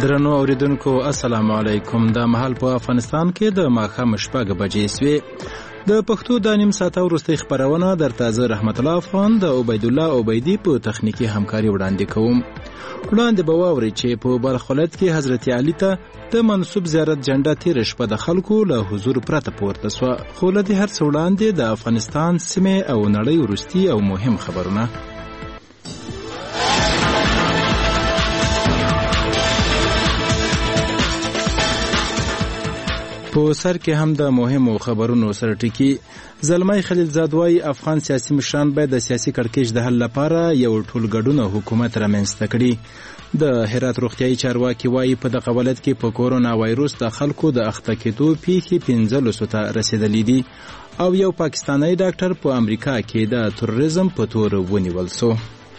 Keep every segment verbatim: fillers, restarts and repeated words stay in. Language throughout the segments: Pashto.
درنو اوریدونکو السلام علیکم. د مهال په افغانستان کې د ماښام شپږ بجې سوې. د پښتو د نیم ساعته وروستۍ خپرونه در تازه رحمت الله افغان د عبید الله عبیدی په تخنیکی همکاري وړاندې کوم. وړاندې به واورئ چې په بلخ ولایت کې حضرت علي ته د منصوب زیارت جنډه تېره شپه د خلکو له حضور پرته پورته سوه. خو له دې هر څه وړاندې د افغانستان سیمې او نړۍ وروستي او مهم خبرونه. په سر کې هم د مهمو خبرونو سره ټکی. زلمی خلیلزاد وایي افغان سیاسي مشران باید د سیاسي کړکېچ د حل لپاره یو ټولګډونه حکومت رامنځته کړي. د هرات روغتیایي چارواکي وایي په دغه ولایت کې په کورونا وایروس د خلکو د اخته کېدو پیښې پنځلسو ته رسېدلې دي او یو پاکستانی ډاکټر په امریکا کې د تروریزم په تور ونیول سو.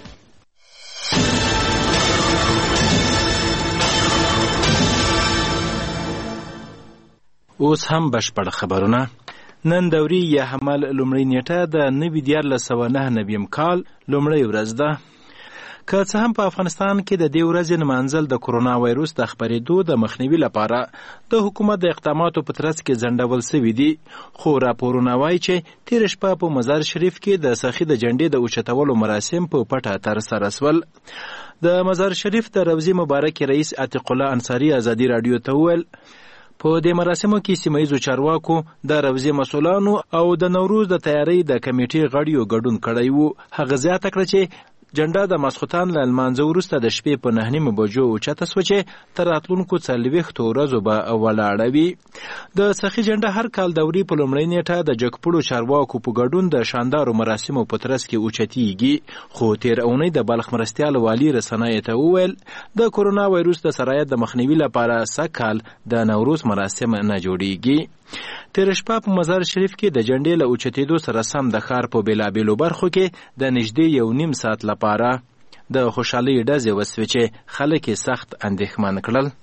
اوس هم بشپړ خبرونه. نن دوري یا حمل لومړۍ نیټه د نوي دیارلس سوه نهه نویم کال لومړۍ ورځ ده. که څه هم په افغانستان کې د دې ورځې نمانځل د کورونا وایروس د خپرېدو د مخنیوي لپاره د حکومت د اقداماتو په ترڅ کې ځنډول سوي دي، خو راپورونه وایي چې تېره شپه په مزار شریف کې د سخي د جنډې د اوچتولو مراسم په پټه ترسره سول. د مزار شریف د روضې مبارکې رئیس عتیق الله انصاري ازادي راډیو ته وویل په دې مراسمو کې سیمه ییزو چارواکو، د روضې مسؤلانو او د نوروز د تیارۍ د کمیټې غړیو ګډون کړی و. هغه زیاته کړه چې جنډه د ماسخوتن له لمانځه وروسته د شپې په نهه نیمو بجو اوچته سوه چې تر راتلونکو څلوېښتو ورځو به ولاړه وي. د سخي جنډه هر کال دوري په لومړۍ نیټه د جګپړو چارواکو په ګډون د شاندارو مراسمو په ترڅ کې اوچتیږي، خو تېره اونۍ د بلخ مرستیال والي رسنیو ته وویل د کورونا وایروس د سرایت د مخنیوي لپاره سږ کال د نوروز مراسم نه جوړیږي. تېره شپه په مزار شریف کې د جنډې له اوچتېدو سره سم د ښار په بېلابېلو برخو کې د نږدې یو نیم ساعت لپاره د خوشحالۍ ډزې وسوې چې خلک یې سخت اندېښمن کړل.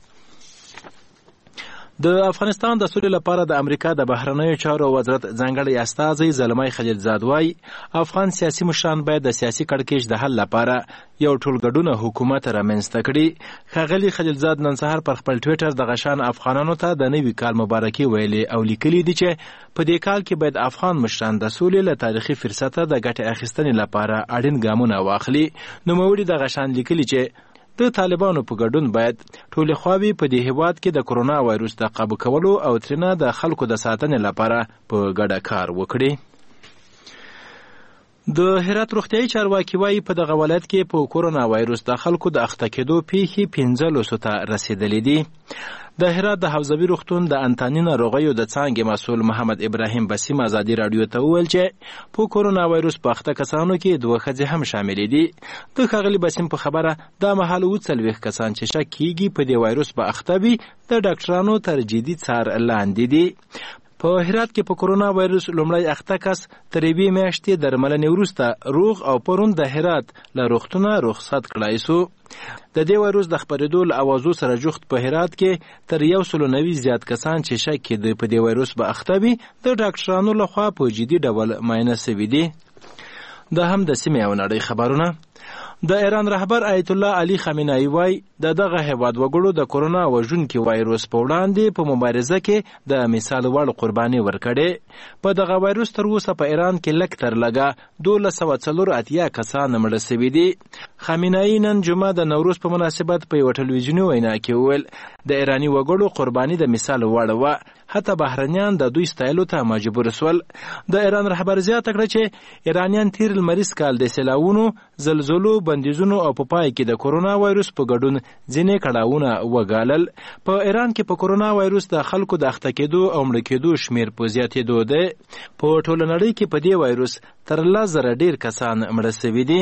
د افغانستان د سولې لپاره د امریکا د بهرنیو چارو وزارت ځانګړی استازی زلمی خلیلزاد وایي افغان سیاسي مشران باید د سیاسي کړکېچ د حل لپاره یو ټولګډونه حکومت رامنځته کړي. ښاغلي خلیلزاد نن سهار پر خپل ټویټر دغه شان افغانانو ته د نوي کال مبارکي ویلې او لیکلي دي چې په دې کال کې باید افغان مشران د سولې له تاریخي فرصته د ګټې اخیستنې لپاره اړین ګامونه واخلي. نوموړي دغه شان لیکلي چې د طالبانو په ګډون باید ټولې خواوې په دې هېواد کې د کورونا وایروس د قابو کولو او ترېنه د خلکو د ساتنې لپاره په ګډه کار وکړي. د هرات روغتیایي چارواکي وایي په دغه ولایت کې په کورونا وایروس د خلکو د اخته کېدو پیښې پنځلسو ته رسېدلې دي. د هرات د حوزوي روغتون د انتاني ناروغیو د څانګې مسؤل محمد ابراهیم بسیم ازادي راډیو ته وویل چې په کورونا وایروس په اخته کسانو کې دوه ښځې هم شاملې دي. د ښاغلي بسیم په خبره دا مهال اووه څلوېښت کسان چې شک کېږي په دې وایروس به اخته وي د ډاکټرانو تر جدي څار لاندې دي. په هرات کې په کورونا وایروس لومړی اخته کس تر یوې میاشتې درملنې وروسته روغ او پرون د هرات له روغتونه رخصت کړای سو. د دې وایروس د خپرېدو له اوازو سره جوخت په هرات کې تر یو سلو نوي زیات کسان چې شک کېده په دې وایروس به اخته وي د ډاکټرانو لخوا په جدي ډول معاینه سوي دي. دا هم د سیمې او نړۍ خبرونه. د ایران رهبر آیت الله علي خامنه‌ای وایي د دغه هېواد وګړو د کورونا وژونکي وایروس په وړاندې په مبارزه کې د مثال وړ قرباني ورکړې. په دغه وایروس تر اوسه په ایران کې لږ تر لږه دولس سوه څلور اتیا کسان مړه سوي دي. خامنه‌ای نن جمعه د نوروز په مناسبت په یوه ټلویزیوني وینا کې وویل د ایراني وګړو قرباني د مثال وړ وه، حتی بهرنیان د دوی ستایلو ته مجبور سول. د ایران رهبر زیاته کړه چې ایرانیان تیر لمریز کال د سیلاوونو، زلزلو، بندیزونو او په پای کې د کورونا وایروس په ګډون ځینې کړاوونه وګالل. په ایران کې په کورونا وایروس د خلکو د اخته کېدو او مړه کېدو شمیر په زیاتېدو دی. په ټوله نړۍ کې په دې وایروس تر لس زره ډېر کسان مړه سوي دي.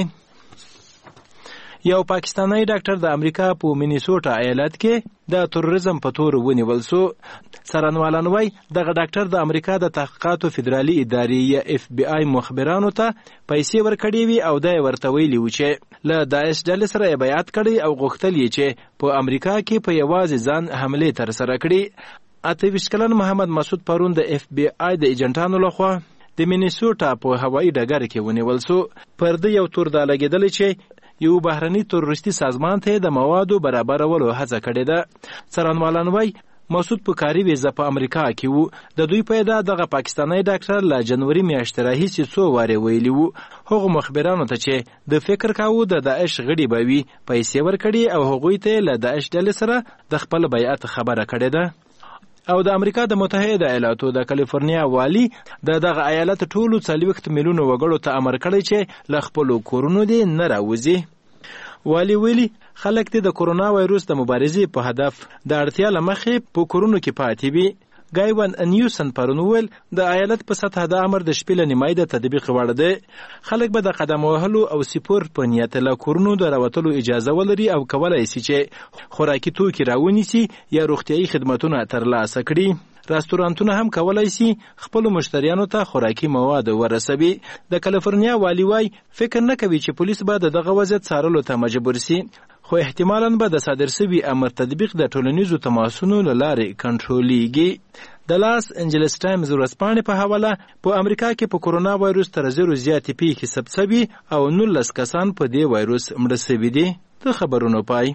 یو پاکستانی ډاکټر د امریکا په مینیسوټا ایالت کې د تروریزم په تور ونیول سو. څارنوالان وایي دغه ډاکټر د امریکا د تحقیقاتو فدرالي ادارې یا اف بی آی مخبرانو ته پیسې ورکړې وي او دا یې ورته ویلي و چې له داعش ډلې سره یې بیعت کړی او غوښتل یې چې په امریکا کې په یوازې ځان حملې ترسره کړي. اته ویشت کلن محمد مسعود پرون د اف بی آی د ایجنټانو لخوا د مینیسوټا په هوایي ډګر کې ونیول سو. پر ده یو تور دا لګېدلی چې یو بهرني تروریستي سازمان ته د موادو برابرولو هڅه کړې ده. څارنوالان وایي مسعود په کاري ویزه په امریکا کې وو. د دوی پیدا دغه پاکستانی ډاکټر له جنوري میاشتې راهیسې څو وارې ویلي وو هغو مخبرانو ته چې د فکر کاوه د داعش غړي به وي، پیسې ورکړي او هغوی ته له داعش ډلې سره د خپل بیعت خبره کړې ده. او د امریکا د متحده ایالاتو د کالیفورنیا والی د دغه ایالت ټولو څلوېښت میلیونو وګړو ته امر کړی چې له خپلو کورونو دې نه راوځي. والی ویلي خلک دې د کرونا وایروس د مبارزې په هدف د اړتیا له مخې په کورونو کې پاتې وي. ګایوان نیوسن پرون وویل د ایالت په سطح د امر د شپې له نیمایي د تطبیق وړ دی. خلک به د قدم وهلو او سپور په نیت له کورونو د راوتلو اجازه ولري او کولی سي چې خوراکي توکي راونیسي یا روغتیایي خدمتونه ترلاسه کړي. راستورانتونه هم کولای سي خپلو مشتریانو ته خوراکي مواد ورسوي. د کالیفورنیا والی وای فکر نه کوي چې پولیس به د دغه وضعیت څارلو ته مجبور سي، خو احتمالاً به د صادر سوي امر تطبیق د ټولنیزو تماسونو له لارې کنټرولېږي. د لاس انجلس ټایمز ورځپاڼې په حواله په امریکا کې په کرونا وایروس تر زرو زیاتې پیښې ثبت سوي او نولس کسان په دې وایروس مړه سوي دي. د خبرونو پای.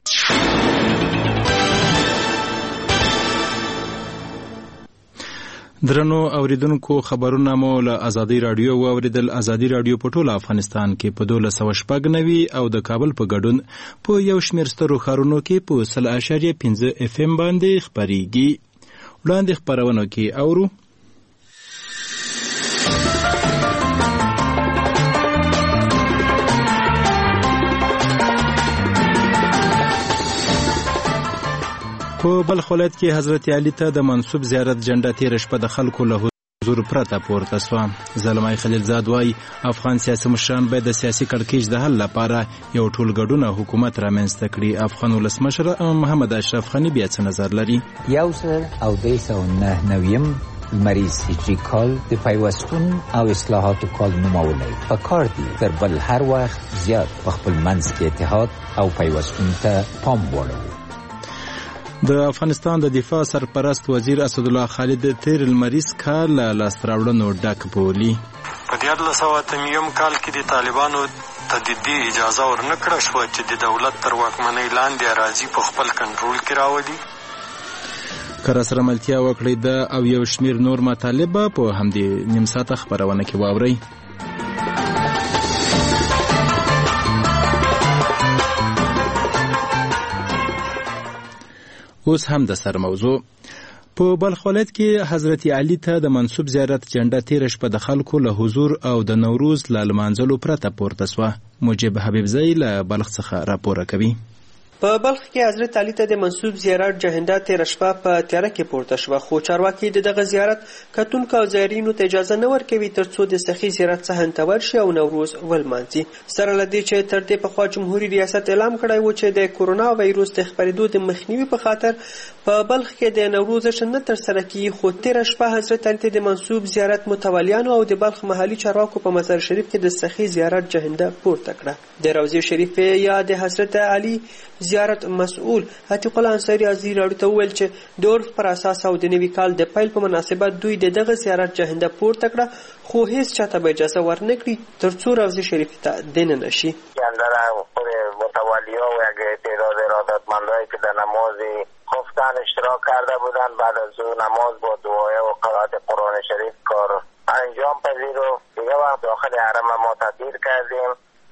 درنو اوریدونکو خبرونه مو له ازادي رادیو واوریدل. ازادي رادیو په ټول افغانستان کې په دولس سوه شپږ نوي او د کابل په ګډون په یو شمېر سترو ښارونو کې په سل اعشاریه پنځه اف ام باندې خپریږي. وړاندې خپرونو کې اورو په بلخ ولایت کې حضرت علي ته د منصوب زیارت جنډه تېره شپه د خلکو له حضور پرته پورته سوه. زلمی خلیلزاد وایي افغان سیاسي مشران باید د سیاسي کړکېچ د حل لپاره یو ټولګډونه حکومت رامنځته کړي. افغان ولسمشر محمد اشرف غني بیا څه نظر لري؟ یو سل او درې سوه نهه نویم لمریز هجري کال د پیوستون او اصلاحاتو کال نومولی پکار دي تر بل هر وخت زیات په خپل منځ کې اتحاد او پیوستون ته پام واړوو. د افغانستان د دفاع سرپرست وزیر اسدالله خالد تیر لمریز کال له لاسته راوړنو ډک بولي. په دیارلس سوه اته نوي کال کې د طالبانو ته د دې اجازه ورنکړه شوه چې د دولت تر واکمنۍ لاندې اراضي په خپل کنټرول کې راولي. که راسره ملتیا وکړئ ده او یو شمېر نور مطالب به په همدې نیم ساعته خپرونه کې واورئ. اوس هم د سر موضوع. په بلخ ولایت کې حضرت علي ته د منصوب زیارت جنډه تېره شپه د خلکو له حضور او د نوروز له لمانځلو پرته پورته سوه. مجيب حبیبزی له بلخ څخه راپوره کوي. په بلخ کې حضرت علي ته د منصوب زیارت جهنده تېره شپه په تیاره کې پورته شوه، خو چارواکي د دغه زیارت کتونکو او زایرینو ته اجازه نه ورکوي تر څو د سخي زیارت صحن ته ورشي او نوروز ولمانځي. سره له دې چې تر دې پخوا جمهوري ریاست اعلان کړی و چې د کورونا وایروس د خپرېدو د مخنیوي په خاطر په بلخ کې د نوروز جشن نه ترسره کیږي، خو تېره شپه حضرت علي ته د منصوب زیارت متولیانو او د بلخ محلي چارواکو په مزار شریف کې د سخي زیارت جهنده پورته کړه. د روضې شریفې یا د حضرت علي زیارت مسؤل عتیق الله انصاري ازیر راډیو ته وویل چې د عرف پر اساس او د نوي کال د پیل په مناسبت دوی د دغه زیارت جهنده پورته کړه، خو هیڅ چاته به اجازه ورنه کړي تر څو روضې شریفې ته دننه شي. متولیا و یک تعداد ارادتمندایی که در نماز خفتن اشتراک کرده بودند بعد از او نماز با دعای و قرائت قرآن شریف کار انجام پذیر و دیگه وقت داخل حرم ما تعطیل کردیم.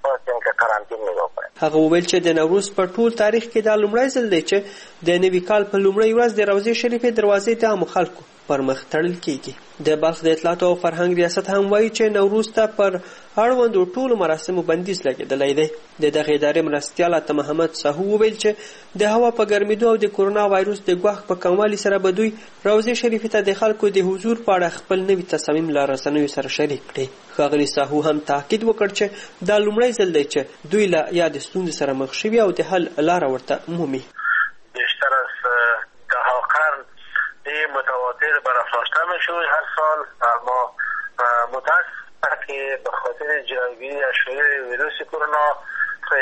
هغه وویل چې د نوروز په ټول تاریخ کې دا لومړی ځل دی چې د نوي کال په لومړۍ ورځ د روضې شریفې دروازې د عامو خلکو پر مخ تړل کیږي. د بلخ د اطلاعاتو او فرهنګ ریاست هم وایي چې نوروز ته پر اړوندو ټولو مراسمو بندیز لګېدلی دی. د دغې ادارې مرستیال عطا محمد ساهو وویل چې د هوا په ګرمېدو او د کورونا وایروس د ګواښ په کموالي سره به دوی روضې شریفې ته د خلکو د حضور په اړه خپل نوي تصامیم له رسنیو سره شریک کړي. ښاغلي ساهو هم تاکید وکړ چې دا لومړی ځل دی چې دوی له یادې ستونزې سره مخ شوي او د حل لاره ورته مومي. بیشتر از دهها قرن متواتر برافراشته میشود هر سال، اما متاسفانه که به خاطر جلوگیری از شیوع ویروس کرونا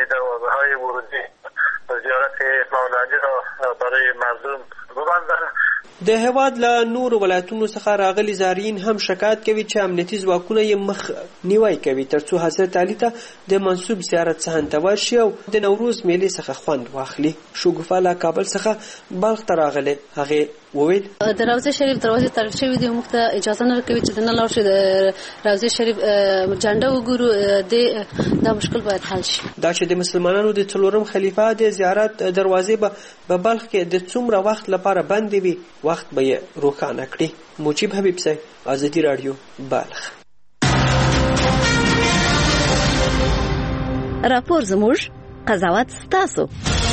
دروازه‌های ورودی و زیارت مولوی را برای مردم ببندند د هېواد له نورو ولایتونو څخه راغلي زایرین هم شکایت کوي چې امنیتي ځواکونه یې مخ نیوی کوي ترڅو حضرت علي ته د منسوب زیارت صحن ته ورشي او د نوروز میلې څخه خوند واخلي. شګوفه له کابل څخه بلخ ته راغلې. هغې وویل د روضه شریف دروازې تړل شوي دي، موږ ته اجازه نه ورکوي چې دننه لاړ شو د روضه شریف جنډه وګورو. دا مشکل باید حل شي. دا چې د مسلمانانو د څلورم خلیفه د زیارت دروازې به په بلخ کې د څومره وخت لپاره بندې وي وخت به یې روښانه کړي. مجیب حبیب صاحب، ازادي راډیو، بلخ. راپور زموږ، قضاوت ستاسو.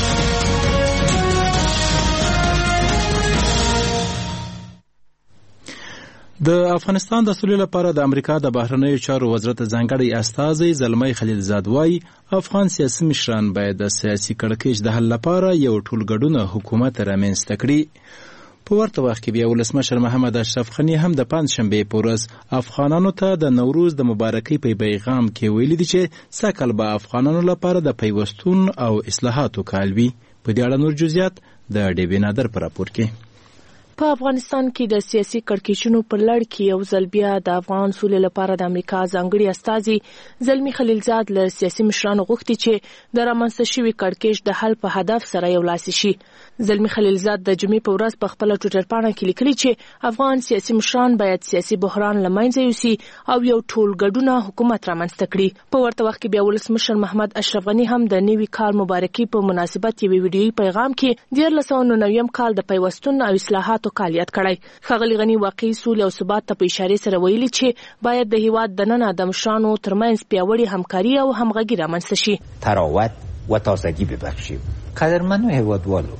د افغانستان د سولې لپاره د امریکا د بهرنیو چارو وزارت ځانګړی استازی زلمی خلیلزاد وایي افغان سیاسي مشران باید د سیاسي کړکېچ د حل لپاره یو ټولګډونه حکومت رامنځته کړي. په ورته وخت کې بیا ولسمشر محمد اشرف غني هم د پنجشنبې په ورځ افغانانو ته د نوروز د مبارکۍ په پیغام کې ویلي دي چې سږ کال به افغانانو لپاره د پیوستون او اصلاحاتو کال وي. په دې اړه نور جزئیات د ډیوی نادر په راپور کې. په افغانستان کې د سیاسي کړکېچونو پر لړ کې یو ځل بیا د افغان سولې لپاره د امریکا ځانګړي استازي زلمی خلیلزاد له سیاسي مشرانو غوښتي چې د رامنځته شوي کړکېچ د حل په هدف سره یولاس شي. زلمی خلیلزاد د جمعې په ورځ په خپله ټویټر پاڼه کې لیکلي چې افغان سیاسي مشران باید سیاسي بحران له منځه یوسي او یو ټولګډونه حکومت رامنځته کړي. په ورته وخت کې بیا ولسمشر محمد اشرف غني هم د نوي کال مبارکۍ په مناسبت یوې ویډیویي پیغام کې دیارلس سوه نهه نوي کال د پیوستون او اصلاحاتو کال یاد کړی. ښاغلي غني واقعي سولې او ثبات ته په اشارې سره ویلي چې باید د هیواد دننه د مشرانو ترمنځ پیاوړې همکاري او همغږي رامنځته شي. تراوت و تازگی ببخشیم. قدرمنو هیوادوالو،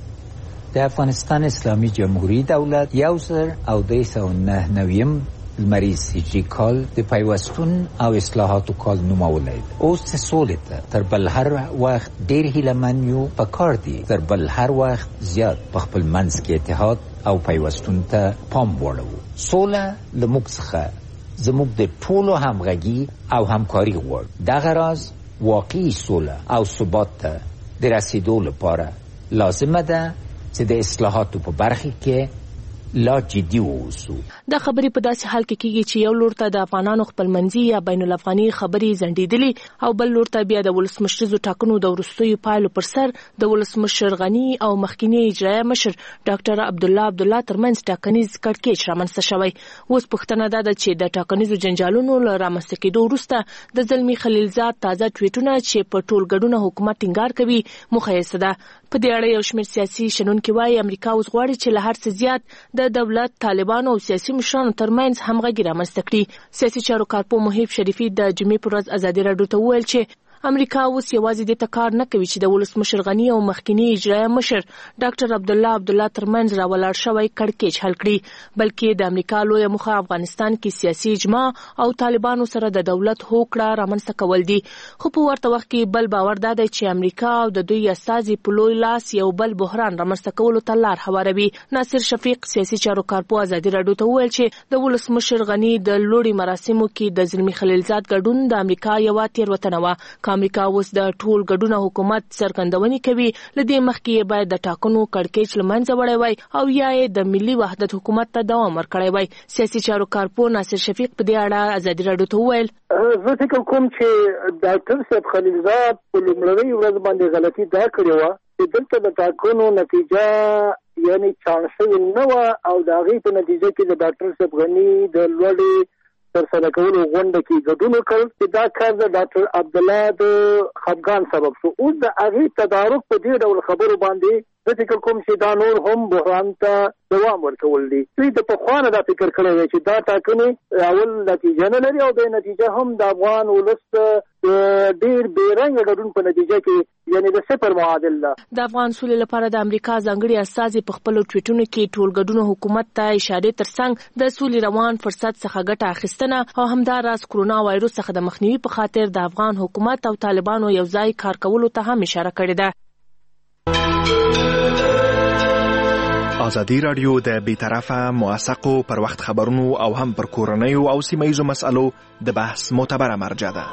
د افغانستان اسلامی جمهوری دولت یو زر او درې سوه نهه نویم لمریز هجری کال د پیوستون او اصلاحاتو کال نومولی دی. اوس چې سولې ته تر بل هر وخت ډېر هیلهمن یو، په کار دی تر بل هر وخت زیات په خپل منځ کې اتحاد او پیوستون ته پام واړوو. سوله له موږ څخه زموږ د ټولو همغږي او همکاري غواړي. دغه راز واقعي سوله او ثبات ته د رسیدو لپاره لازمه ده چې د اصلاحاتو په برخه کې لا جدي واوسو. دا خبرې په داسې حال کې کېږي چې یو لور ته د افغانانو خپلمنځي یا بین الافغاني خبرې ځنډېدلې او بل لور ته بیا د ولسمشریزو ټاکنو د وروستیو پایلو پر سر د ولسمشر غني او مخکینی اجرایه مشر ډاکټر عبدالله عبدالله ترمنځ ټاکنیز کړکېچ رامنځته شوی. اوس پوښتنه دا ده چې د ټاکنیزو جنجالونو له رامنځته کېدو وروسته د زلمي خلیلزاد تازه ټویټونه چې په ټولګډونه حکومت ټینګار کوي موخه یې څه ده. په دې اړه یو شمېر سیاسي شنونکي وایي امریکا اوس غواړي چې له هر څه زیات د دولت، طالبانو او سیاسي مشرانو ترمنځ همغږي رامنځته کړي. سیاسي چارو کارپو محیب شریفي د جمعې پر ورځ ازادي راډیو ته وویل چې امریکا اوس یوازې دې ته کار نه کوي چې د ولسمشر غني او مخکینی اجرایه مشر ډاکټر عبدالله عبدالله ترمنځ راولاړ شوی کړکېچ حل کړي، بلکې د امریکا لویه موخه افغانستان کې سیاسي اجماع او طالبانو سره د دولت هوکړه رامنځته کول دي. خو په ورته وخت کې بل باور دا دی چې امریکا او د دوی استازي په لوی لاس یو بل بحران رامنځته کولو ته لار هواروي. ناصر شفیق سیاسي چارو کارپو ازادي راډیو ته وویل چې د ولسمشر غني د لوړي مراسمو کې د زلمي خلیلزاد ګډون د امریکا یوه تېروتنه وه. امریکا اوس د ټول ګډونه حکومت څرګندونې کوي، لدې مخکې باید د ټاکنو کړکېچ له منځه وړی وای او یا یې د ملي وحدت حکومت ته دوام ورکړی وای. سیاسي چارو کارپو ناصر شفیق په دې اړه ازادي راډیو ته وویل زه فکر کوم چې ډاکټر صاحب خلیلزاد په لومړنۍ ورځ باندې غلطي دا کړې وه چې دلته د ټاکنو نتیجه یعنې چاڼ شوې نه وه او د هغې په نتیجه کې د ډاکټر صاحب غني د لوړې ترسره کولو غونډه کې ګډون وکړ چې دا کار د ډاکټر عبدالله د خفګان سبب شو. اوس د هغې تدارک په دې ډول خبرو باندې زه فکر کوم چې دا نور هم بحران ته دوام ورکول دي. دوی د پخوا نه دا فکر کړی دی چې دا ټاکنې اول نتیجه نه لري او د نتیجه هم د افغان ولس ډېر بېرنګه ګډون په نتیجه کې یعنې د صفر معادل ده. د افغان سولې لپاره د امریکا ځانګړي استازي په خپلو ټویټونو کې ټولګډونو حکومت ته اشارې ترڅنګ د سولې روان فرصت څخه ګټه اخیستنه او همداراز کرونا وایروس څخه د مخنیوي په خاطر د افغان حکومت او طالبانو یو ځای کار کولو ته هم اشاره کړې ده. ازادي راډیو د بیطرفه موثقو پر وخت خبرونو او هم پر کورنیو او سیمه‌ییزو مسألو د بحث معتبره مرجع ده.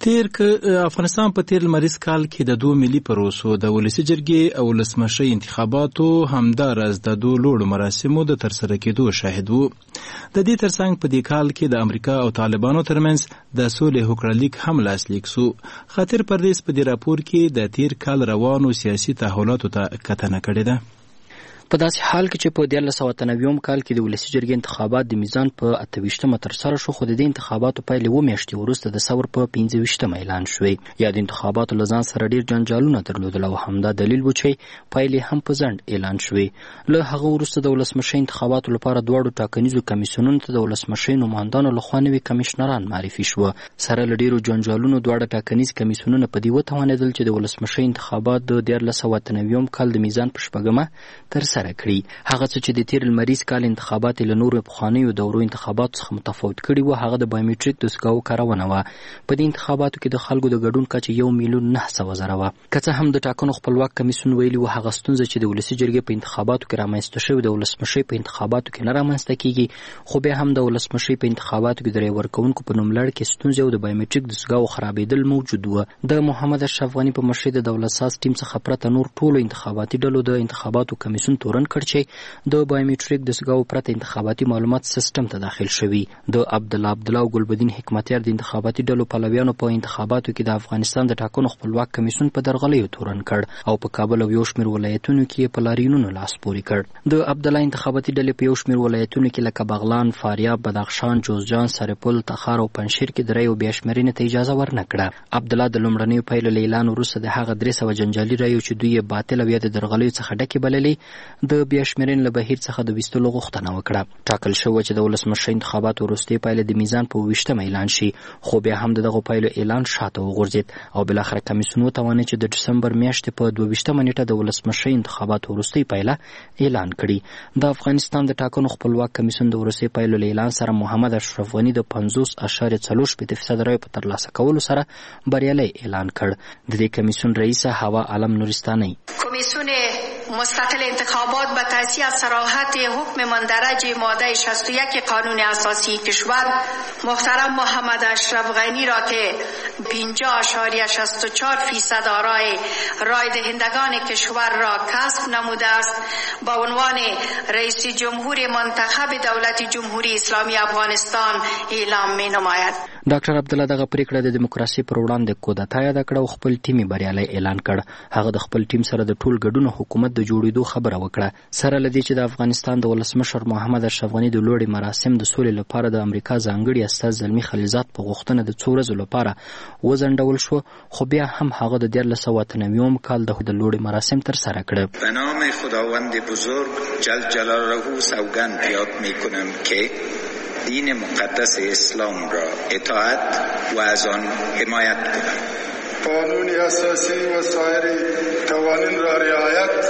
تیر که افغانستان په تیر لمریز کال کې د دوه ملي پروسو د ولسي جرګې او ولسمشرۍ انتخاباتو همداراز د دوه لوړو مراسمو د ترسره کېدو شاهد وو. د دې ترڅنګ په دې کال کې د امریکا او طالبانو ترمنځ د سولې هوکړلیک هم لاسلیک سو. خاطر پردیس په دې راپور کې د تیر کال روانو سیاسي تحولاتو ته کتنه کړې ده. په داسې حال کې چې په دیارلس سوه اته نوي کال کې د ولسي جرګې انتخابات د میزان په اته ویشتمه ترسره شو، خو د دې انتخاباتو پایلې اووه میاشتې وروسته د ثور په پنځه ویشتمه اعلان شوې. یا د انتخاباتو له ځان سره ډېر جنجالونه درلودل او همدا دلیل و چې پایلې هم په ځنډ اعلان شوې. له هغه وروسته د ولسمشۍ انتخاباتو لپاره دواړو ټاکنیزو کمیسیونونو ته د ولسمشۍ نمایندانو لخوا نوي کمیشنران معرفي شوه. سره له ډېرو جنجالونو دواړه ټاکنیز کمیسیونونه په دې وتوانېدل چې د ولسمشۍ انتخابات د دیارلس سوه اته نوي کال د میزان په شپږمه ترسره کړي. هغه څه چې د تیر لمریز کال انتخابات له نورو پخوانیو دورو انتخاباتو څخه متفاوت کړي وو، هغه د بایومټریک دستګاو کارونه وه. په دې انتخاباتو کې د خلکو د ګډون کچه یو میلیون نه سوه زره وه. که څه هم د ټاکنو خپلواک کمیسیون ویلي وو هغه ستونزه چې د ولسي جرګې په انتخاباتو کې رامنځته شوې د ولسمشۍ په انتخاباتو کې نه رامنځته کیږي، خو بیا هم د ولسمشۍ په انتخاباتو کې د رای ورکوونکو په نوملړ کې ستونزې او د بایومټریک دستګاو خرابېدل موجود وو. د محمد اشرف غني په مشرۍ د دولت ساز ټیم څخه پرته نور ټولو انتخاباتي ډلو د انتخاباتو کمیسیون تورن کړ چې د بایومټریک دستګاو پرته انتخاباتي معلومات سیستم ته داخل شوي. د عبدالله عبدالله او ګلبدین حکمتیار د انتخاباتي ډلو پلویانو په انتخاباتو کې د افغانستان د ټاکنو خپلواک کمیسیون په درغلیو تورن کړ او په کابل او یو شمېر ولایتونو کې په لاریونونو لاس پورې کړ. د عبدالله انتخاباتي ډلې په یو شمېر ولایتونو کې لکه بغلان، فاریاب، بدخشان، جوزجان، سرپل، تخار او پنجشیر کې د رایو بیا شمېرنې ته اجازه ورنه کړه. عبدالله د لومړنیو پایلو له اعلان وروسته د هغه درې سوه جنجالي رایو چې دوی یې باطل او یا د درغلیو څخه ډکې بللې د بیا شمېرنې له بهیر څخه د ویستلو غوښتنه وکړه. ټاکل شوه چې د ولسمشۍ انتخاباتو وروستۍ پایلې د میزان په ویشتمه اعلان شي، خو بیا هم د دغو پایلو اعلان شاته وغورځېد او بالاخره کمیسیون وتوانېد چې د ډسمبر میاشتې په دوه ویشتمه نیټه د ولسمشۍ انتخاباتو وروستۍ پایله اعلان کړي. د افغانستان د ټاکنو خپلواک کمیسیون د وروستۍ پایلو له اعلان سره محمد اشرف غني د پنځوس اعشاریه څلور شپېته فیصده رایو په ترلاسه کولو سره بریالی اعلان کړ. د دې کمیسیون رئیسه هوا عالم نورستانی کمیسیون مستقل انتخابات به توصیه صراحت حکم مندرج ماده شصت و یک قانون اساسی کشور محترم محمد اشرف غنی را که پنجاه اعشاریه شصت و چهار فیصد آرای رای دهندگان کشور را کسب نموده است با عنوان رئیس جمهور منتخب دولت جمهوری اسلامی افغانستان اعلام می نماید. ډاکټر عبدالله دغه پریکړه د دیموکراسي پر وړاندې کودتا یاده کړه او خپل ټیم یې بریالی اعلان کړ. هغه د خپل ټیم سره د ټول ګډون حکومت د جوړېدو خبره وکړه. سره له دې چې د افغانستان د ولسمشر محمد اشرف غني د لوړې مراسم د سولې لپاره د امریکا ځانګړي استازي زلمي خلیلزاد په غوښتنه د څو ورځو لپاره وځنډول شو، خو بیا هم هغه د دیارلس سوه اته نوي کال د لوړې مراسم ترسره کړه. به نام خداوند بزرگ جل جلاله سوگند یاد میکنم که دین مقدس اسلام را اطاعت و از آن حمایت کنم. قانون اساسی و سایر قوانین را رعایت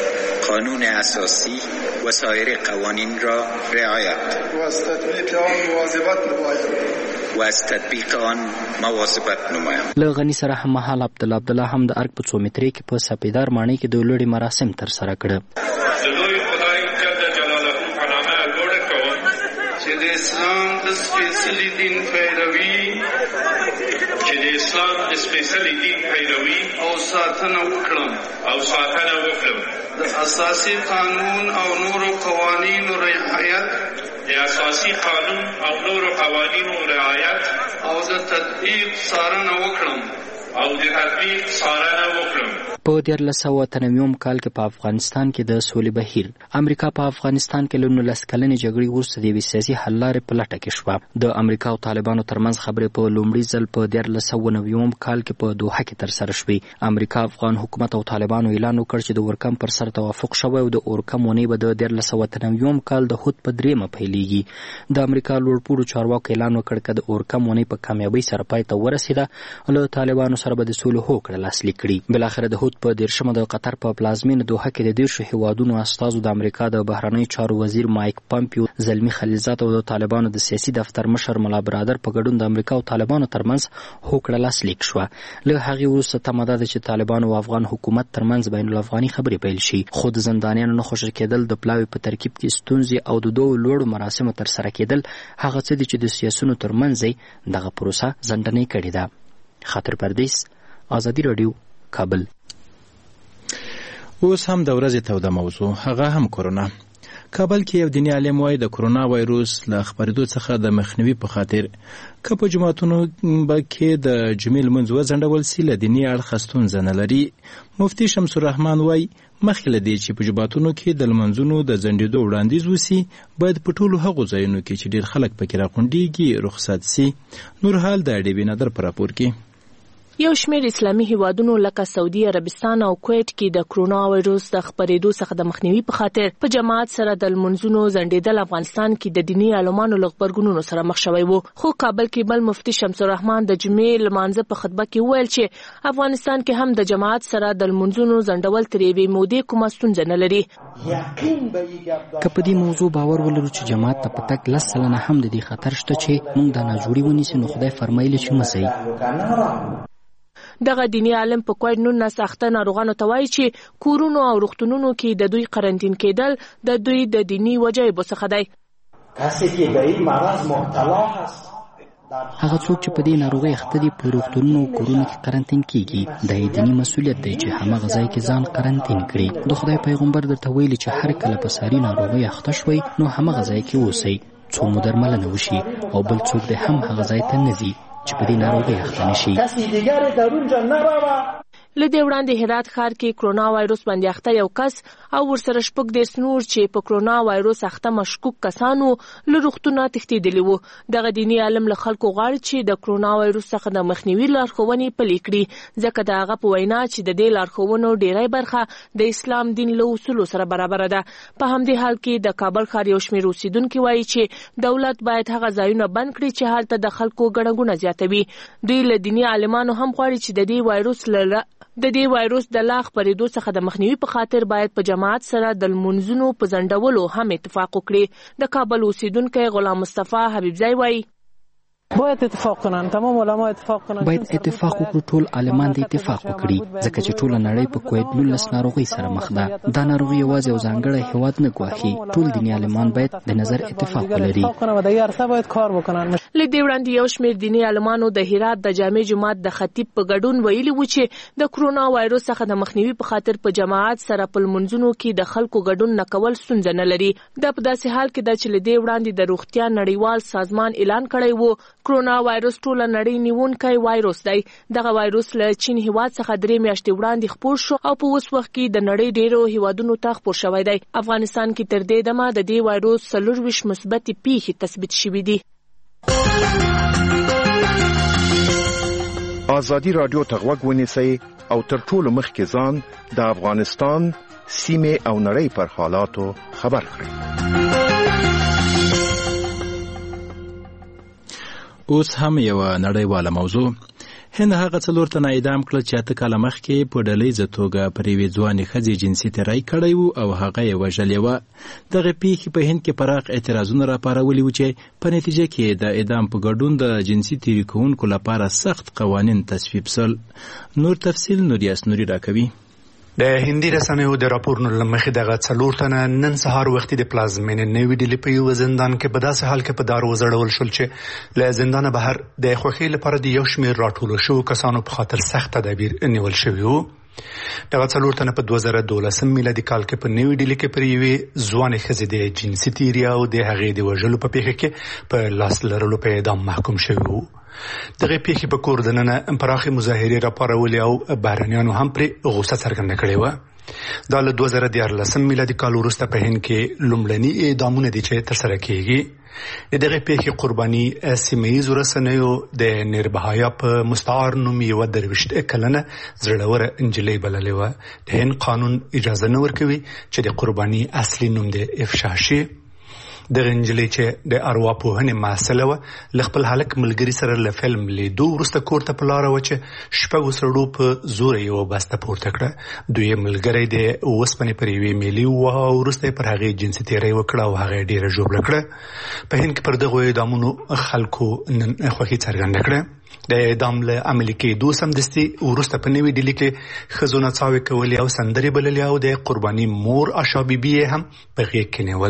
قانون اساسی و سایر قوانین را رعایت و از تطبیق آن مواظبت نمایم و از تطبیق آن مواظبت نمایم. له غني سره هم مهال عبدالله عبدالله هم د ارګ په څو مترۍ کې په سپیدار ماڼۍ کې د لوړې مراسم ترسره کړه. اسلام د سپیڅلي دین پیروي چې د اسلام د سپیڅلي دین پیروي او ساتنه وکړم او ساتنه وکړم د اساسي قانون او نورو قوانینو رعایت د اساسي قانون او نورو قوانینو رعایت او د تطبیق څارنه وکړم او د تطبیق څارنه وکړم. په دیارلس سوه اته نوي کال کې په افغانستان کې د سولې بهیر امریکا په افغانستان کې له نولس کلنې جګړې وروسته د یوې سیاسي حل لارې په لټه کې شوه. د امریکا او طالبانو ترمنځ خبرې په لومړي ځل په دیارلس سوه نوي کال کې په دوحه کې ترسره شوې. امریکا افغان حکومت او طالبانو اعلان وکړ چې د اورکم پر سر توافق شوی او د اورکم ونې به د دیارلس سوه اته نوي کال د هود په درېیمه پیلېږي. د امریکا لوړپوړو چارواکو اعلان وکړ که د اورکم ونې په کامیابۍ سره پای ته ورسېده له طالبانو سره به د سولې هوکړه لاسلیک کړي. بالاخره د هود په دېرشمه د قطر په پلازمینه دوحه کې د دېرشو هیوادونو استازو د امریکا د بهرنیو چارو وزیر مایک پامپیو، زلمي خلیلزاد او د طالبانو د سیاسي دفتر مشر ملا برادر په ګډون د امریکا او طالبانو ترمنځ هوکړه لاسلیک شوه. له هغې وروسته تمه ده چې طالبانو او افغان حکومت ترمنځ بین الافغاني خبرې پیل شي، خو د زندانیانو نه خوشي کېدل، د پلاوي په ترکیب کې ستونزې او د دوو لوړو مراسمو ترسره کېدل هغه څه دي چې د سیاسیونو ترمنځ دغه پروسه ځنډنۍ کړې ده. خاطر پردیس، آزادی رادیو، کابل. اوس هم د ورځې توده موضوع، هغه هم کرونا. کابل کې یو دیني عالم وایي د کرونا وایروس له خپرېدو څخه د مخنیوي په خاطر که په جوماتونو کې د جمعې لمونځ وځنډول سي له دیني اړخه ستونزه نه لري. مفتي شمس الرحمن وایي مخکې له دې چې په جوماتونو کې د لمونځونو د ځنډېدو وړاندیز وسي باید په ټولو هغو ځایونو کې چې ډېر خلک پکې راغونډېږي رخصت سي. نور حال د ډیبي نادر په راپور کې. یو شمېر اسلامي هیوادونو لکه سعودي عربستان او کویت کې د کرونا وایروس د خپرېدو څخه د مخنیوي په خاطر په جماعت سره د لمونځونو ځنډېدل افغانستان کې د دیني عالمانو له غبرګونونو سره مخ شوی وو. خو کابل کې بل مفتي شمس الرحمن د جمعې لمانځه په خطبه کې وویل چې افغانستان کې هم د جماعت سره د لمونځونو ځنډول تر یوې مودې کومه ستونزه نه لري. که په دې موضوع باور ولرو چې جماعت ته په تګ لس سلنه هم د دې خطر شته چې موږ دا ناجوړي ونیسو، نو خدای فرمایلی چې مسئ. دغه دینی عالم په کویډ نولس اخته ناروغانو ته وایي چې کورونو او روغتونونو کې د دوی قرنطین کېدل د دوی د دینی وجایبو څخه دی. کسی که به این مرض مبتلا هست هغه څوک چې په دې ناروغۍ اخته دي په روغتونونو او کورونو کې قرنطین کیږي، د دینی مسؤلیت دی چې همغه ځای کې ځان قرنطین کړي. د خدای پیغمبر درته ویلي چې هر کله په ساري ناروغۍ اخته شوي نو همغه ځای کې اوسئ څو مو درملنه وشي، او بل څوک دی هم هغه ځای ته نه ځي چې په دې ناروغۍ اخته نشي. کسی دیگر در اونجا نروه. له دې وړاندې هرات ښار کې کرونا وایروس باندې اخته یو کس او ورسره شپږ دېرش نور چې په کرونا وایروس اخته مشکوک کسانو له روغتونه تښتېدلي وو. دغه دیني عالم له خلکو غواړي چې د کرونا وایروس څخه د مخنیوي لارښوونې پلي کړي، ځکه د هغه په وینا چې د دې لارښوونو ډېری برخه د اسلام دین له اصولو سره برابره ده. په همدې حال کې د کابل ښار یو شمېر اوسیدونکي وایي چې دولت باید هغه ځایونه بند کړي چې هلته د خلکو ګڼه ګوڼه زیاتوي. دوی له دیني عالمانو هم غواړي چې د دې وایروس له د دې وایروس د لا خپرېدو څخه د مخنیوي په خاطر باید په جماعت سره د لمونځونو په ځنډولو هم اتفاق وکړي. د کابل اوسیدونکی غلام مصطفی حبیبزی وایي باید اتفاق کنن، تمام علما اتفاق کنن. باید اتفاق وکړو، ټول عالمان د اتفاق وکړي، ځکه چې ټول نړۍ په کویډ نولس ناروغۍ سره مخ ده. دا ناروغي یوازې یو ځانګړی هیواد نه ګواښي، ټول دیني عالمان باید د نظر اتفاق ولري. له دې وړاندې یو شمېر دیني عالمانو د هرات د جامع جومات د خطیب په ګډون ویلي و چې د کرونا وایروس څخه د مخنیوي په خاطر په جماعت سره په لمونځونو کې د خلکو ګډون نه کول ستونزه نه لري. دا په داسې حال کې ده چې له دې وړاندې د روغتیا نړیوال سازمان اعلان کړی و کرونا وایروس ټوله نړۍ نیونکی وایروس دی. دغه وایروس له چین هیواد څخه درې میاشتې وړاندې خپور شو او په اوس وخت کې د نړۍ ډیرو هیوادونو ته خپور شوی دی. افغانستان کې تر دې دمه د دې وایروس څلورویشت مثبتې پیښې تثبیت شوي دي. ازادي رادیو ته غوږ ونیسئ او تر ټولو مخکې ځان د افغانستان سیمې او نړۍ پر حالاتو خبر کړئ. اوس هم یو نړیواله موضوع. هند هغه څلور تنه اعدام کړل چې اته کاله مخکې په ډلهییزه توګه پر یوې ځوانې ښځې جنسي تېری کړی و او هغه یې وژلې وه. دغه پیښې په هند کې پراخ اعتراضونه راپارولي وو چې په نتیجه کې د اعدام په ګډون د جنسي تېري کوونکو لپاره سخت قوانین تصویب سول. نور تفصیل نوریاس نوري راکوي. د هندي رسنیو د راپورونو له مخې دغه څلور تنه نن سهار وختي د پلازمینې نوې ډیلي په یو زندان کې په داسې حال کې په دار وزړول شول چې له زندانه بهر د خوښۍ لپاره د یو شمېر راټولو شوو کسانو په خاطر سخت تدابیر نیول شوي وو. دغه څلور تنه په دوه زره دولسم میلادي کال کې په نوې ډیلي کې پر یوې ځوانې ښځې د جنسي تېري او د هغې د وژلو په پیښه کې په لاس لرلو په اعدام محکوم شوي وو. دغه پیښې په کور دننه پراخې مظاهرې راپارولې او بهرنیانو هم پرې غوسه څرګنده کړې وه. دا له دوه زره دیارلسم میلادي کال وروسته په هند کې لومړني اعدامونه دي چې ترسره کېږي. د دغه پیښې قرباني سیمه ییزو رسنیو د نربهایا په مستعار نوم یوه درویشت کلنه زړوره نجلۍ بللې وه. د هند قانون اجازه نه ورکوي چې د قرباني اصلي نوم د افشا شي. دغه نجلۍ چې د ارواپوهنې محصله وه له خپل هلک ملګري سره له فلم لیدو وروسته کور ته په لاره وه چې شپږو سړو په زوره یوه بسته پورته کړه. دوی یې ملګری د اوسپنې پر یوې میلې ووهه او وروسته یې پر هغې جنسي تېری وکړه او هغه یې ډېره ژوبله کړه. په هند کې پر دغو اعدامونو خلکو نن خوښي څرګنده کړه. د اعدام له عملي کېدو سمدستي وروسته په نوې ډیلي کې ښځو نڅاوې کولې او سندرې بللې او د قرباني مور آشا بیبي یې هم په غېږ کې نیوله.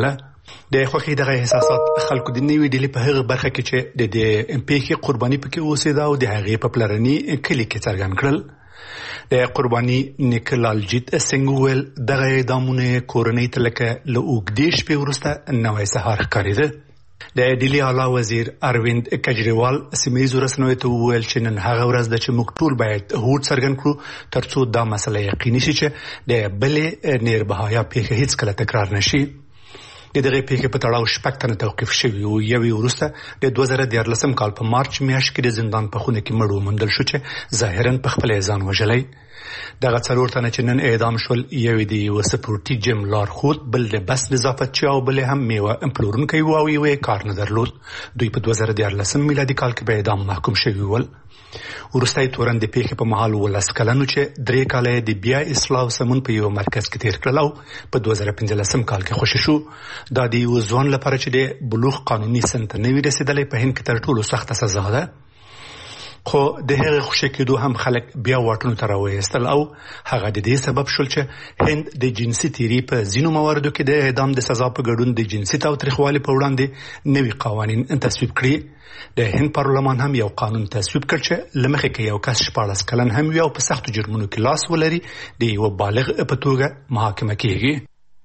د خوښۍ دغه احساسات خلکو د نوې ډلې په هغه برخه کې چې د دې پیښې قرباني پکې اوسېده او د هغې په پلرني کلي کې څرګند کړل. د قرباني نیکلالجیت سنگ ویل دغه اعدامونه کورنۍ ته لکه له اوږدې شپې وروسته نوی سهار ښکارېده. د ډیلی اعلی وزیر ارویند کجریوال سیمهیزو رسنیو ته وویل چې نن هغه ورځ ده چې موږ ټول باید هوډ څرګند کړو ترڅو دا مسله یقیني شي چې د بلې نیربهایا پیښه هیڅکله تکرار نشي. د دغه پیښې په تړاو شپږ تنه توقیف شوي او یوې وروسته د دوه زره دیارلسم کال په مارچ میاشت کې د زندان په خونه کې مړ وموندل شو چې ظاهرا په خپل ځان وژلی. دغه څلور تنه چې نن اعدام شول یوې د یوه سپورټي جیم لارښود، بل د بس نظافتچی او بل هم میوه پلورونکی و او یو کار نه درلود. دوی په دوه زره دیارلسم میلادي کال کې به اعدام محکوم شوي ول. وروسته تورن د پیښې په مهال ولس کلنو چې درې کاله د بیا اصلاح سمون په یو مرکز کې تیر کړل او په دوه زره پنځلسم کال کې خوشی شو. دا د یو ځوان لپاره چې د بلوغ قانوني سن ته نه وي رسېدلی په هند کې تر ټولو سخته سزا ده. خو د هغه خوشی کېدو هم خلک بیا واټونو ته راوایستل او هغه د دې سبب شول چې هند د جنسي تیري په ځینو مواردو کې د اعدام د سزا په ګډون د جنسي تاوتریخوالي په وړاندې نوي قوانین تصویب کړي. د هند پارلمان هم یو قانون تصویب کړ چې لمخې کې یو کس شپاړس کلن هم وي او په سختو جرمونو کې لاس ولري د یو بالغ په توګه محاکمه کیږي.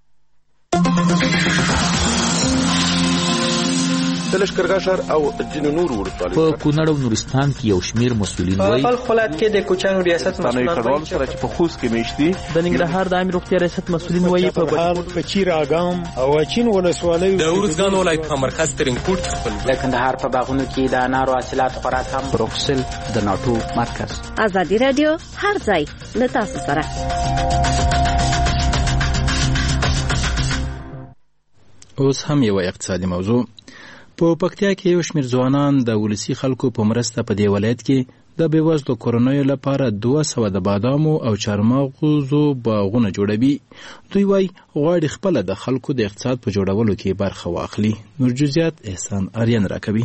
د لښکرګاه ښار او ځینو نورو ولسوالیو په کونړ او نورستان کې یو شمیر مسؤلین وایي په خپل ولایت کې د کوچیانو ریاست مسؤلان وایي سره چې په خوست کې میشتي د ننګرهار د عامه روغتیا ریاست مسؤلین وایي په بهار په چیراګام او اچین ولسوالیو د ورزګان ولایت په مرکز ترینکوټ خپل د کندهار په باغونو کې د انارو حاصلات خوراک هم بروکسل د ناټو مرکز. ازادي رادیو هر ځای له تاسو سره. اوس هم یو اقتصادي موضوع. په پکتیا کې یو شمېر ځوانان د ولسي خلکو په مرسته په دې ولایت کې د بېوزلو کورنیو لپاره دوه سوه د بادامو او چارمغزو باغونه جوړوي. دوی وایي غواړي خپله د خلکو د اقتصاد په جوړولو کې برخه واخلي. نور جزیات احسان آریان راکوي.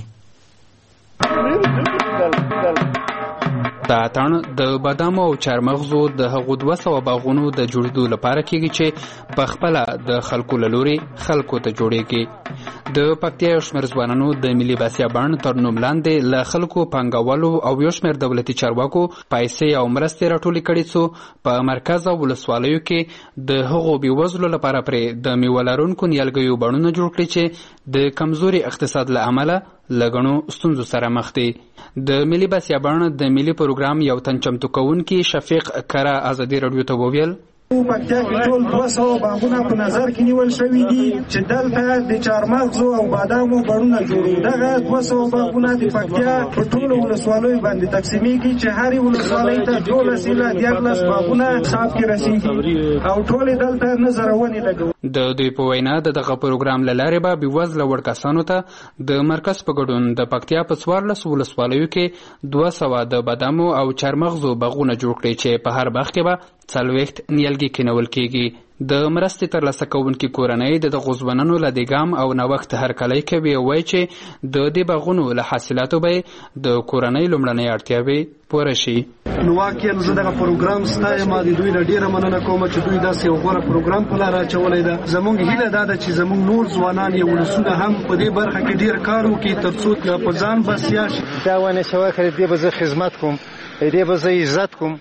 دا تړون د بادامو او چارمغزو د هغو دوه سوه باغونو د جوړېدو لپاره کېږي چې په خپله د خلکو له لورې خلکو ته جوړېږي. د پکتیا یو شمېر ځوانانو د ملي باسیابان تر نوم لاندې له خلکو پانګوالو او یو شمېر دولتي چارواکو پیسې او مرستې راټولې کړي څو په مرکز او ولسوالیو کې د هغو بېوزلو لپاره پرې د میوه لرونکو نیالګیو بڼونه جوړ کړي چې د کمزوري اقتصاد له امله لګڼو ستونزو سره مخ دي. د ملي باسیابان د ملي پروګرام یو تن چمتو کوونکي شفیق کره ازادي راډیو ته وویل پکتیا کې ټول دوه سوه باغونه په نظر کې نیول شوي دي چې دلته د چارمغزو او بادامو بڼونه جوړو. دغه دوه سوه باغونه د پکتیا په ټولو ولسوالیو باندې تقسیمیږي چې هرې ولسوالۍ ته دولس ایله دیارلس باغونه حساب کې رسیږي او ټولې دلته نظر ونې لګوي. د دوی په وینا د دغه پروګرام له لارې به بېوزله وړ کسانو ته د مرکز په ګډون د پکتیا په څوارلس ولسوالیو کې دوه سوه د بادامو او چارمغزو باغونه جوړ کړي چې په هر باغ کې به څلوېښت نیالګي کینول کېږي. د مرستې ترلاسه کوونکي کورنۍ د دغو ځوانانو له دې ګام او نوښت هرکلی کوي او وایي چې د دې باغونو له حاصلاتو به د کورنۍ لومړنۍ اړتیاوې پوره شي. نو واقعا زه دغه پروګرام ستایم، د دوی نه ډېره مننه کوم چې دوی داسې یو غوره پروګرام په لاره اچولی ده. زموږ هیله دا ده چې زموږ نور ځوانان یا ولسونه هم په دې برخه کې ډېر کار وکړي تر څو په ځان بسیا شي. دا ونه شوه که دې به زه خدمت کوم، دې به زه عزت کوم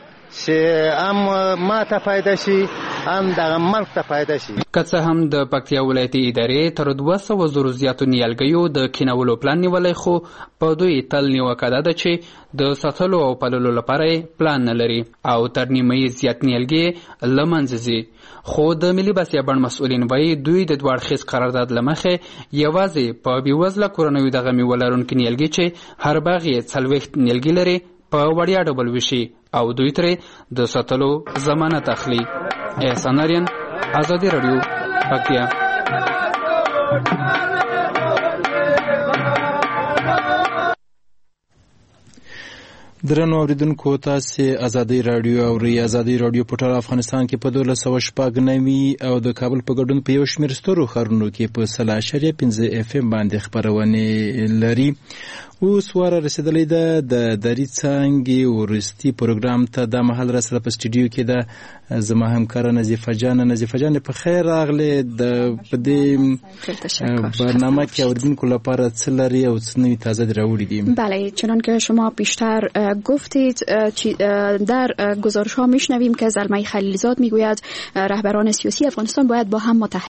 چې هم ما ته فایده شي هم دغه ملک ته فایده شي. که څه هم د پکتیا ولایتي ادارې تر دوه سوه زرو زیاتو نیالګیو د کینولو پلان نیولی، خو په دوی تل نیوکه دا ده چې د ساتلو او پاللو لپاره یې پلان نه لري او تر نیمه یې زیات نیالګي له منځه ځي. خو د ملي باسیابان مسؤلین وایي دوی د دوه اړخیز قرارداد له مخې یوازې په بېوزله کورنیو دغه میوه لرونکي نیالګي چې هر باغ یې څلوېښت نیالګي لري په وړیا ډول وشي او دوی ترې د ساتلو ضمانت اخلي. احسان آریان، ازادي راډیو، پکتیا. درنو اوریدونکو، تاسې ازادي راډیو اورئ. ازادي راډیو په ټول افغانستان کې په دولس سوه شپږ نوي او د کابل په ګډون په یو شمېر سترو ښارونو کې په سل اعشاریه پنځه اف ام باندې خپرونې لري. اوس واره رسېدلی ده د دري څانګې وروستي پروګرام ته. دا مهال را سره په سټوډیو کې ده زما همکار نظیفه جان نظیفه جان په خیر راغله د په دې برنامه کې اوریدونکو لپاره څه لري او څه نوی تازه راوړي دي؟ بله، چنان که شما بیشتر گفتید در گزارش ها میشنویم که زلمه خلیلزاد میگوید رهبران سیاسی افغانستان باید با هم متحد